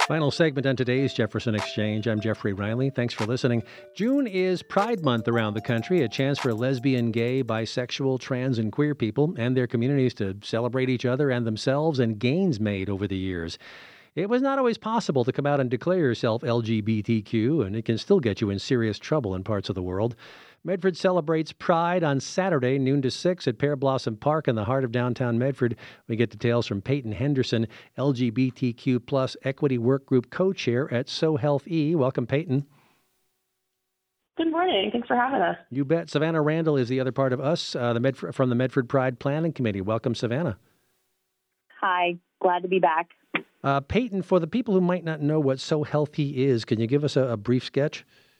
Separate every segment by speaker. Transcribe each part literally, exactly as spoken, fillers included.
Speaker 1: Final segment on today's Jefferson Exchange. I'm Jeffrey Riley. Thanks for listening. June is Pride Month around the country, a chance for lesbian, gay, bisexual, trans, and queer people and their communities to celebrate each other and themselves and gains made over the years. It was not always possible to come out and declare yourself L G B T Q, and it can still get you in serious trouble in parts of the world. Medford celebrates Pride on Saturday, noon to six at Pear Blossom Park in the heart of downtown Medford. We get details from Peyton Henderson, L G B T Q plus Equity Work Group co-chair at So Health E. Welcome, Peyton.
Speaker 2: Good morning. Thanks for having us.
Speaker 1: You bet. Savannah Randall is the other part of us uh, the Medford, from the Medford Pride Planning Committee. Welcome, Savannah.
Speaker 3: Hi. Glad to be back.
Speaker 1: Uh, Peyton, for the people who might not know what So Healthy is, can you give us a, a brief sketch?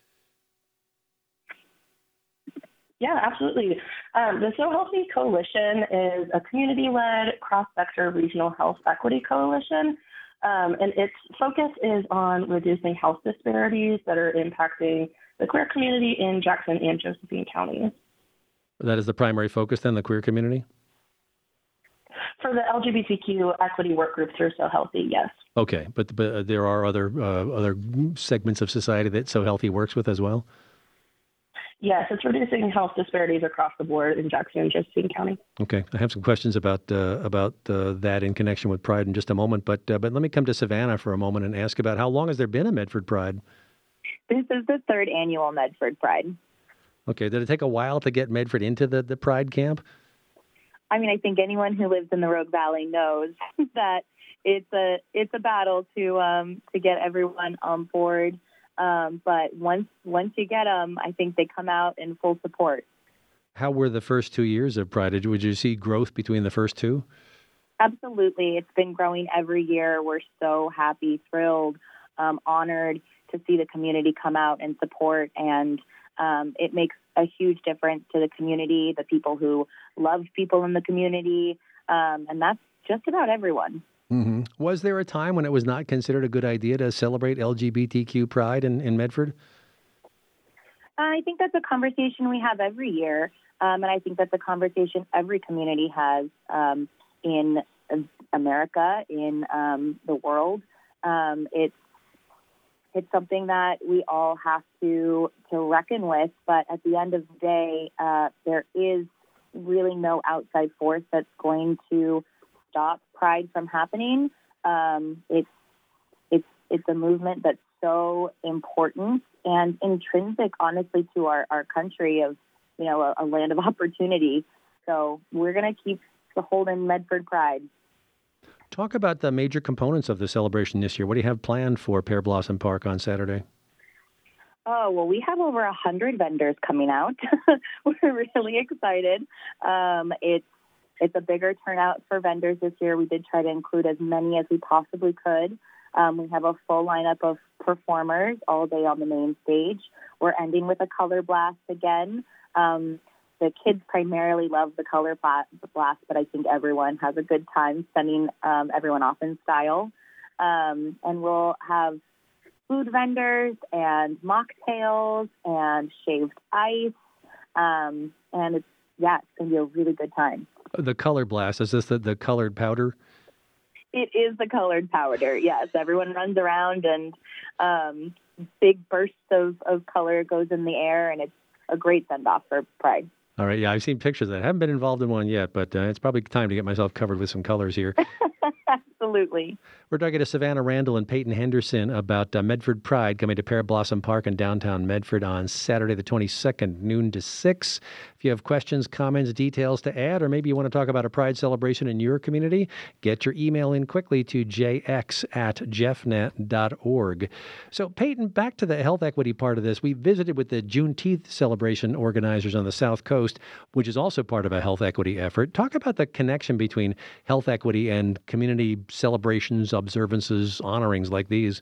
Speaker 2: Yeah, absolutely. Um, the So Healthy Coalition is a community-led, cross-sector regional health equity coalition, um, and its focus is on reducing health disparities that are impacting the queer community in Jackson and Josephine counties.
Speaker 1: That is the primary focus, then, the queer community?
Speaker 2: For the L G B T Q equity work group through So Healthy, yes.
Speaker 1: Okay, but but uh, there are other uh, other segments of society that So Healthy works with as well?
Speaker 2: Yes, it's reducing health disparities across the board in Jackson and Josephine County.
Speaker 1: Okay, I have some questions about uh, about uh, that in connection with Pride in just a moment, but uh, but let me come to Savannah for a moment and ask about how long has there been a Medford Pride?
Speaker 3: This is the third annual Medford Pride.
Speaker 1: Okay, did it take a while to get Medford into the, the Pride camp?
Speaker 3: I mean, I think anyone who lives in the Rogue Valley knows that it's a it's a battle to um, to get everyone on board. Um, but once once you get them, I think they come out in full support.
Speaker 1: How were the first two years of Pride? Would you see growth between the first two?
Speaker 3: Absolutely. It's been growing every year. We're so happy, thrilled, um, honored to see the community come out and support. And um, it makes a huge difference to the community, the people who love people in the community. Um, and that's just about everyone.
Speaker 1: Mm-hmm. Was there a time when it was not considered a good idea to celebrate L G B T Q Pride in, in Medford?
Speaker 3: I think that's a conversation we have every year, um, and I think that's a conversation every community has um, in America, in um, the world. Um, it's it's something that we all have to to reckon with, but at the end of the day, uh, there is really no outside force that's going to stop Pride from happening. Um, it's it's it's a movement that's so important and intrinsic, honestly, to our, our country of, you know, a, a land of opportunity. So we're going to keep holding Medford Pride.
Speaker 1: Talk about the major components of the celebration this year. What do you have planned for Pear Blossom Park on Saturday?
Speaker 3: Oh, well, we have over one hundred vendors coming out. We're really excited. Um, it's It's a bigger turnout for vendors this year. We did try to include as many as we possibly could. Um, we have a full lineup of performers all day on the main stage. We're ending with a color blast again. Um, the kids primarily love the color blast, but I think everyone has a good time sending um, everyone off in style. Um, and we'll have food vendors and mocktails and shaved ice. Um, and it's, yeah, it's going to be a really good time.
Speaker 1: The color blast, is this the, the colored powder?
Speaker 3: It is the colored powder, yes. Everyone runs around and um, big bursts of, of color goes in the air, and it's a great send-off for Pride.
Speaker 1: All right, yeah, I've seen pictures of that. I haven't been involved in one yet, but uh, it's probably time to get myself covered with some colors here.
Speaker 3: Absolutely.
Speaker 1: We're talking to Savannah Randall and Peyton Henderson about uh, Medford Pride coming to Pear Blossom Park in downtown Medford on Saturday the twenty-second, noon to six. If you have questions, comments, details to add, or maybe you want to talk about a Pride celebration in your community, get your email in quickly to j x at jeffnet dot org. So, Peyton, back to the health equity part of this. We visited with the Juneteenth celebration organizers on the South Coast, which is also part of a health equity effort. Talk about the connection between health equity and community celebrations, observances, honorings like these.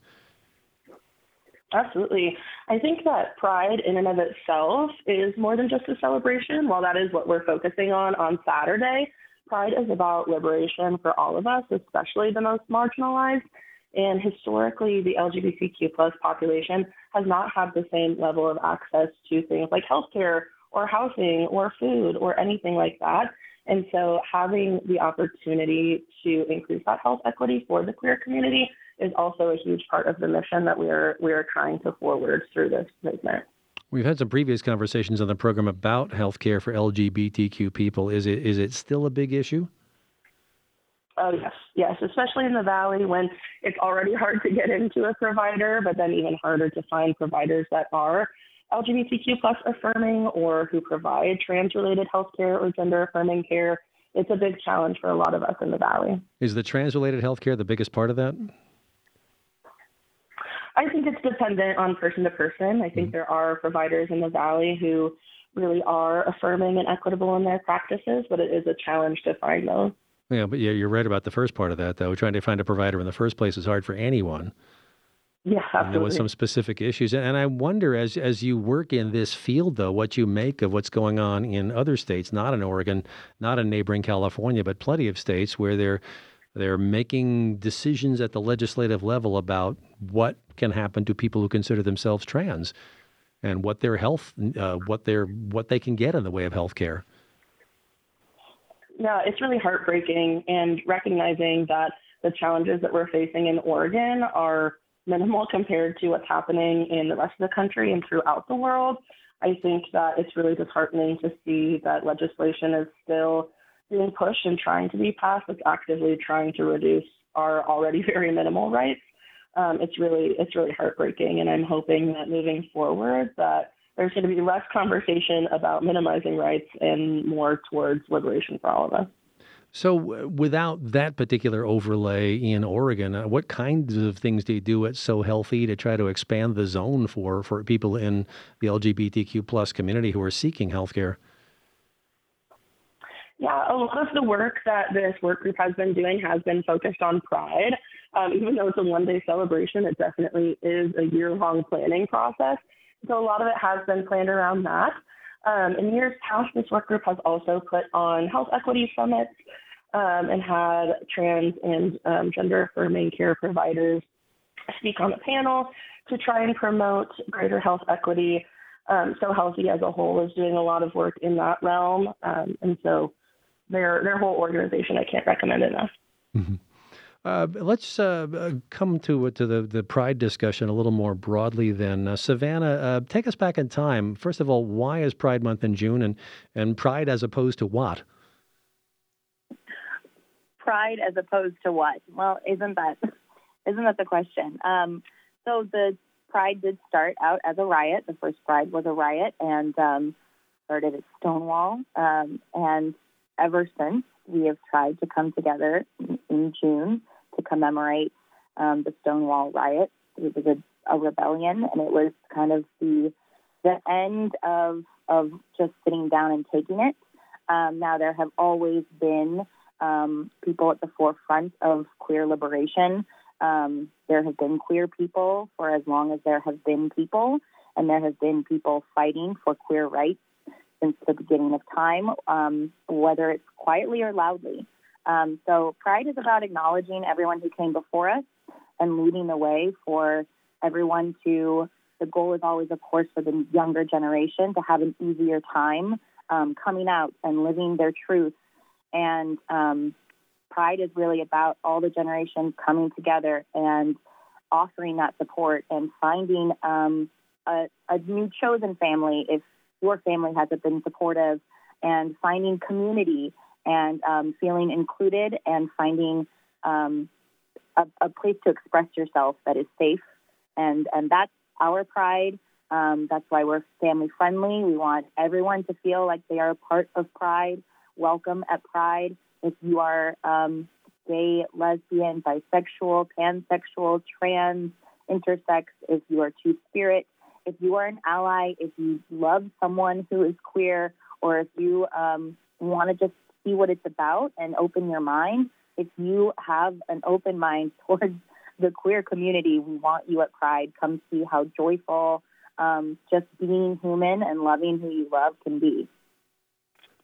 Speaker 2: Absolutely. I think that Pride in and of itself is more than just a celebration. While that is what we're focusing on on Saturday, Pride is about liberation for all of us, especially the most marginalized. And historically, the L G B T Q plus population has not had the same level of access to things like healthcare or housing or food or anything like that. And so having the opportunity to increase that health equity for the queer community is also a huge part of the mission that we are we are trying to forward through this movement.
Speaker 1: We've had some previous conversations on the program about health care for L G B T Q people. Is it is it still a big issue?
Speaker 2: Oh, yes. Yes, especially in the Valley when it's already hard to get into a provider, but then even harder to find providers that are L G B T Q plus affirming or who provide trans-related health care or gender-affirming care. It's a big challenge for a lot of us in the Valley.
Speaker 1: Is the trans-related health care the biggest part of that?
Speaker 2: I think it's dependent on person to person. I think mm-hmm. there are providers in the Valley who really are affirming and equitable in their practices, but it is a challenge to find those.
Speaker 1: Yeah, but yeah, you're right about the first part of that, though. Trying to find a provider in the first place is hard for anyone.
Speaker 2: Yeah, absolutely.
Speaker 1: And there was some specific issues. And I wonder, as as you work in this field, though, what you make of what's going on in other states, not in Oregon, not in neighboring California, but plenty of states where they're they're making decisions at the legislative level about what can happen to people who consider themselves trans and what their health, uh, what their what they can get in the way of health care.
Speaker 2: Yeah, it's really heartbreaking, and recognizing that the challenges that we're facing in Oregon are minimal compared to what's happening in the rest of the country and throughout the world. I think that it's really disheartening to see that legislation is still being pushed and trying to be passed that's actively trying to reduce our already very minimal rights. Um, it's really it's really heartbreaking, and I'm hoping that moving forward that there's going to be less conversation about minimizing rights and more towards liberation for all of us.
Speaker 1: So without that particular overlay in Oregon, uh, what kinds of things do you do at So Healthy to try to expand the zone for, for people in the L G B T Q plus community who are seeking health care?
Speaker 2: Yeah, a lot of the work that this work group has been doing has been focused on Pride. Um, even though it's a one-day celebration, it definitely is a year-long planning process. So a lot of it has been planned around that. Um, in years past, this work group has also put on health equity summits um, and had trans and um, gender-affirming care providers speak on the panel to try and promote greater health equity. Um, So Healthy as a whole is doing a lot of work in that realm. Um, and so their their whole organization, I can't recommend enough.
Speaker 1: Mm-hmm. Uh, let's uh, come to to the, the Pride discussion a little more broadly then. Uh, Savannah, uh, take us back in time. First of all, why is Pride Month in June, and, and Pride as opposed to what?
Speaker 3: Pride as opposed to what? Well, isn't that isn't that the question? Um, so the Pride did start out as a riot. The first Pride was a riot and um, started at Stonewall. Um, and ever since, we have tried to come together in, in June to commemorate um, the Stonewall riot. It was a, a rebellion, and it was kind of the the end of of just sitting down and taking it. Um, now, there have always been um, people at the forefront of queer liberation. Um, there have been queer people for as long as there have been people, and there have been people fighting for queer rights since the beginning of time, um, whether it's quietly or loudly. Um, so Pride is about acknowledging everyone who came before us and leading the way for everyone to, the goal is always, of course, for the younger generation to have an easier time um, coming out and living their truth. And um, Pride is really about all the generations coming together and offering that support and finding um, a, a new chosen family if your family hasn't been supportive, and finding community and um, feeling included and finding um, a, a place to express yourself that is safe. And, and that's our Pride. Um, that's why we're family friendly. We want everyone to feel like they are a part of Pride, welcome at Pride. If you are um, gay, lesbian, bisexual, pansexual, trans, intersex, if you are two-spirit, if you are an ally, if you love someone who is queer, or if you um, want to just see what it's about and open your mind, if you have an open mind towards the queer community, we want you at Pride. Come see how joyful um, just being human and loving who you love can be.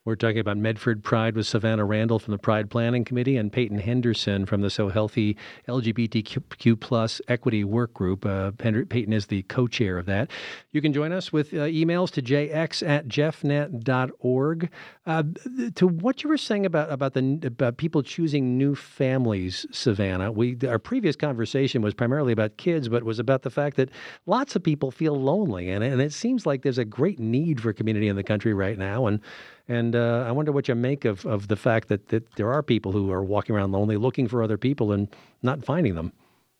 Speaker 1: We're talking about Medford Pride with Savannah Randall from the Pride Planning Committee and Peyton Henderson from the So Healthy L G B T Q plus Equity Work Group. Uh, Peyton is the co-chair of that. You can join us with uh, emails to j x at jeff net dot org. Uh, to what you were saying about about the about people choosing new families, Savannah, we our previous conversation was primarily about kids, but was about the fact that lots of people feel lonely, and and it seems like there's a great need for community in the country right now, and. And uh, I wonder what you make of, of the fact that, that there are people who are walking around lonely, looking for other people and not finding them.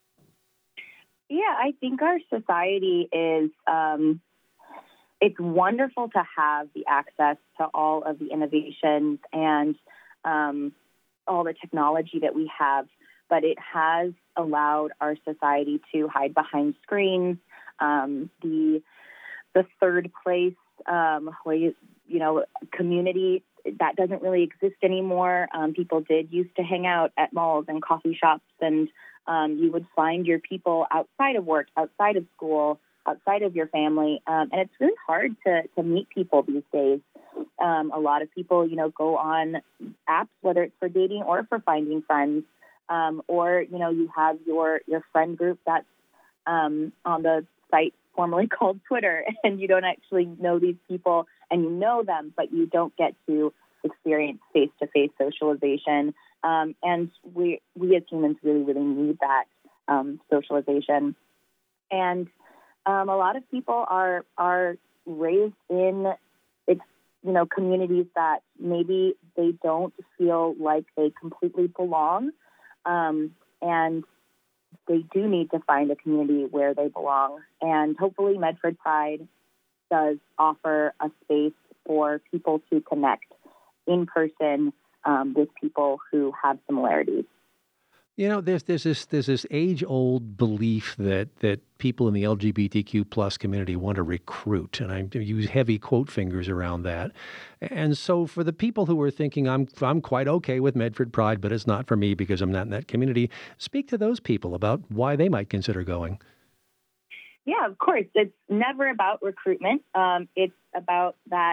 Speaker 3: Yeah, I think our society is, um, it's wonderful to have the access to all of the innovations and um, all the technology that we have, but it has allowed our society to hide behind screens. Um, the the third place, um, where you, you know, community, that doesn't really exist anymore. Um, people did used to hang out at malls and coffee shops, and um, you would find your people outside of work, outside of school, outside of your family. Um, and it's really hard to, to meet people these days. Um, a lot of people, you know, go on apps, whether it's for dating or for finding friends, um, or, you know, you have your, your friend group that's um, on the site formerly called Twitter, and you don't actually know these people, and you know them, but you don't get to experience face-to-face socialization. Um, and we we as humans really, really need that um, socialization. And um, a lot of people are are raised in, it's, you know, communities that maybe they don't feel like they completely belong, um, and they do need to find a community where they belong. And hopefully Medford Pride does offer a space for people to connect in person um, with people who have similarities.
Speaker 1: You know, there's there's this there's this age-old belief that that people in the L G B T Q plus community want to recruit, and I use heavy quote fingers around that. And so, for the people who are thinking, I'm I'm quite okay with Medford Pride, but it's not for me because I'm not in that community, speak to those people about why they might consider going.
Speaker 3: Yeah, of course. It's never about recruitment. Um, it's about that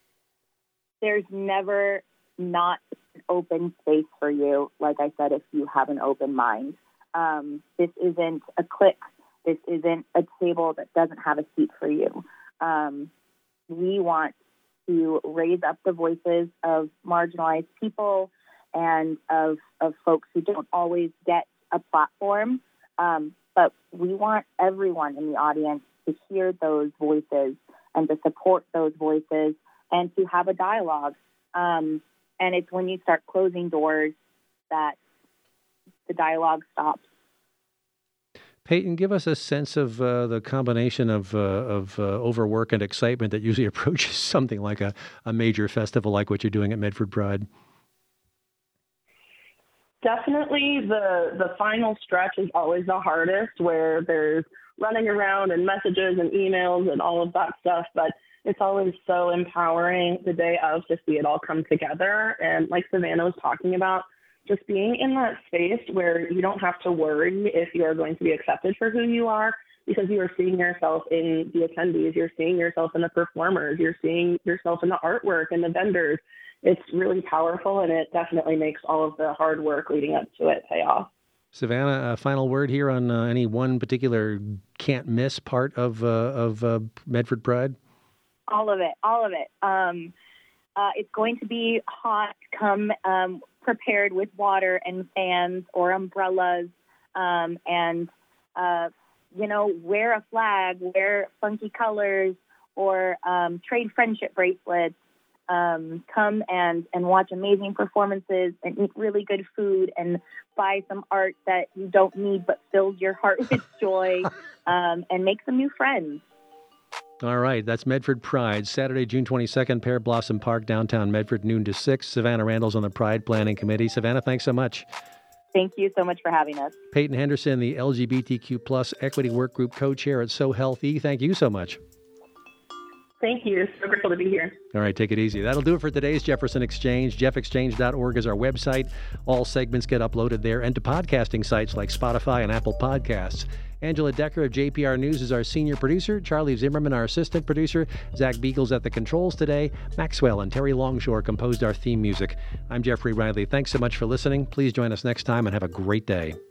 Speaker 3: there's never not an open space for you, like I said, if you have an open mind. Um, this isn't a clique. This isn't a table that doesn't have a seat for you. Um, we want to raise up the voices of marginalized people and of, of folks who don't always get a platform. Um, but we want everyone in the audience to hear those voices and to support those voices and to have a dialogue. Um, and it's when you start closing doors that the dialogue stops.
Speaker 1: Peyton, give us a sense of uh, the combination of uh, of uh, overwork and excitement that usually approaches something like a, a major festival like what you're doing at Medford Pride.
Speaker 2: Definitely the, the final stretch is always the hardest, where there's running around and messages and emails and all of that stuff, but it's always so empowering the day of to see it all come together. And like Savannah was talking about, just being in that space where you don't have to worry if you are going to be accepted for who you are, because you are seeing yourself in the attendees, you're seeing yourself in the performers, you're seeing yourself in the artwork and the vendors. It's really powerful, and it definitely makes all of the hard work leading up to it pay off.
Speaker 1: Savannah, a final word here on uh, any one particular can't miss part of uh, of uh, Medford Pride?
Speaker 3: All of it, all of it. Um, uh, it's going to be hot. Come um, prepared with water and fans or umbrellas, um, and uh, you know, wear a flag, wear funky colors, or um, trade friendship bracelets. Um, come and, and watch amazing performances and eat really good food and buy some art that you don't need but fills your heart with joy, um, and make some new friends.
Speaker 1: All right, that's Medford Pride, Saturday, June twenty-second, Pear Blossom Park, downtown Medford, noon to six. Savannah Randall's on the Pride Planning Committee. Savannah, thanks so much.
Speaker 3: Thank you so much for having us.
Speaker 1: Peyton Henderson, the L G B T Q plus Equity Work Group co-chair at So Healthy. Thank you so much.
Speaker 2: Thank you. So grateful to be here.
Speaker 1: All right, take it easy. That'll do it for today's Jefferson Exchange. jeff exchange dot org is our website. All segments get uploaded there and to podcasting sites like Spotify and Apple Podcasts. Angela Decker of J P R News is our senior producer. Charlie Zimmerman, our assistant producer. Zach Beagles at the controls today. Maxwell and Terry Longshore composed our theme music. I'm Jeffrey Riley. Thanks so much for listening. Please join us next time and have a great day.